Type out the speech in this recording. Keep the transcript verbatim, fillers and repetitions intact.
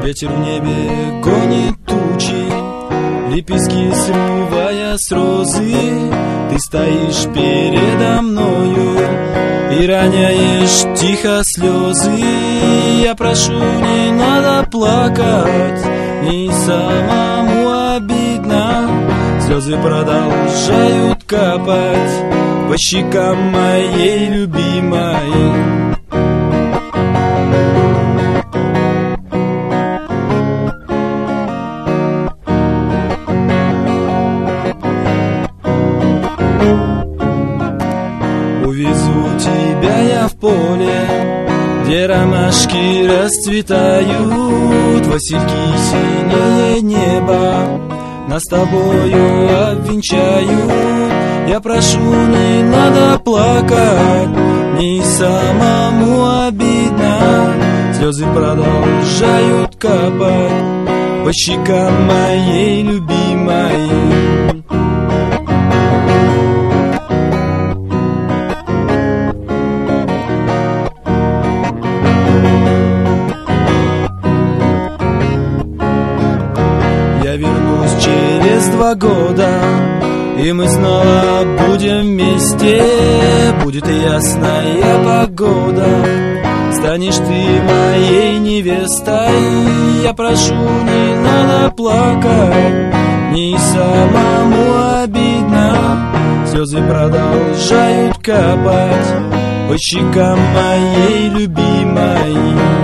Ветер в небе гонит тучи, лепестки срывая с розы. Ты стоишь передо мною и роняешь тихо слезы. Я прошу, не надо плакать, мне и самому обидно. Слезы продолжают капать по щекам моей любимой. Увезу тебя я в поле, где ромашки расцветают, васильки синее небо нас с тобою обвенчают. Я прошу, не надо плакать, мне и самому обидно. Слезы продолжают капать по щекам моей любимой. Я вернусь через два года, и мы снова будем вместе. Будет ясная погода, станешь ты моей невестой. Я прошу, не надо плакать, мне и самому обидно. Слезы продолжают капать по щекам моей любимой.